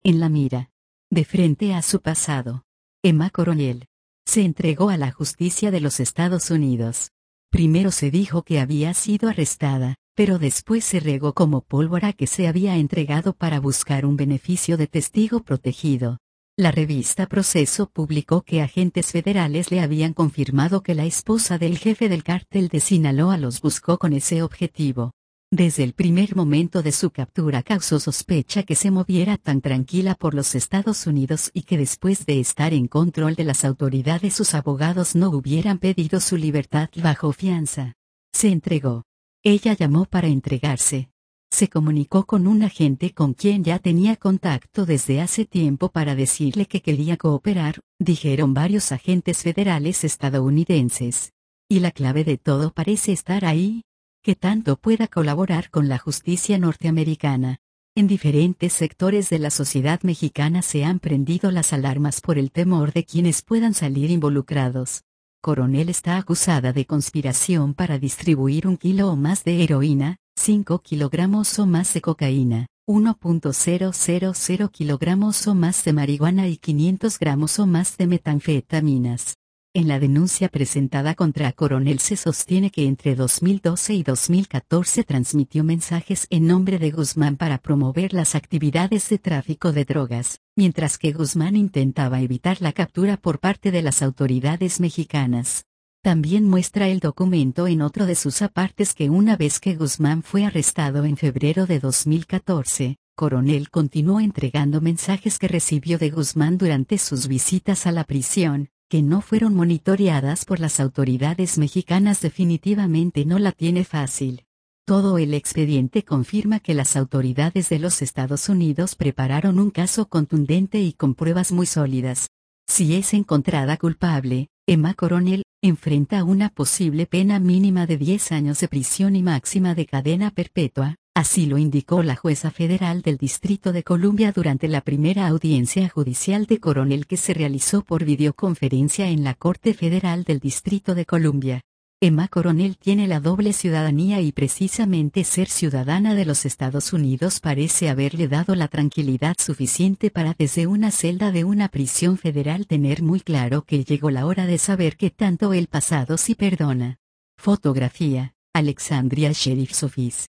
en la mira. De frente a su pasado, Emma Coronel se entregó a la justicia de los Estados Unidos. Primero se dijo que había sido arrestada, pero después se regó como pólvora que se había entregado para buscar un beneficio de testigo protegido. La revista Proceso publicó que agentes federales le habían confirmado que la esposa del jefe del cártel de Sinaloa los buscó con ese objetivo. Desde el primer momento de su captura causó sospecha que se moviera tan tranquila por los Estados Unidos y que después de estar en control de las autoridades sus abogados no hubieran pedido su libertad bajo fianza. Se entregó. Ella llamó para entregarse. Se comunicó con un agente con quien ya tenía contacto desde hace tiempo para decirle que quería cooperar, dijeron varios agentes federales estadounidenses. Y la clave de todo parece estar ahí, que tanto pueda colaborar con la justicia norteamericana. En diferentes sectores de la sociedad mexicana se han prendido las alarmas por el temor de quienes puedan salir involucrados. Coronel está acusada de conspiración para distribuir 1 kilo o más de heroína, 5 kilogramos o más de cocaína, 1.000 kilogramos o más de marihuana y 500 gramos o más de metanfetaminas. En la denuncia presentada contra Coronel se sostiene que entre 2012 y 2014 transmitió mensajes en nombre de Guzmán para promover las actividades de tráfico de drogas, mientras que Guzmán intentaba evitar la captura por parte de las autoridades mexicanas. También muestra el documento en otro de sus apartes que una vez que Guzmán fue arrestado en febrero de 2014, Coronel continuó entregando mensajes que recibió de Guzmán durante sus visitas a la prisión, que no fueron monitoreadas por las autoridades mexicanas. Definitivamente no la tiene fácil. Todo el expediente confirma que las autoridades de los Estados Unidos prepararon un caso contundente y con pruebas muy sólidas. Si es encontrada culpable, Emma Coronel enfrenta una posible pena mínima de 10 años de prisión y máxima de cadena perpetua, así lo indicó la jueza federal del Distrito de Columbia durante la primera audiencia judicial de Coronel que se realizó por videoconferencia en la Corte Federal del Distrito de Columbia. Emma Coronel tiene la doble ciudadanía y precisamente ser ciudadana de los Estados Unidos parece haberle dado la tranquilidad suficiente para desde una celda de una prisión federal tener muy claro que llegó la hora de saber que tanto el pasado sí perdona. Fotografía, Alexandria Sheriff's Office.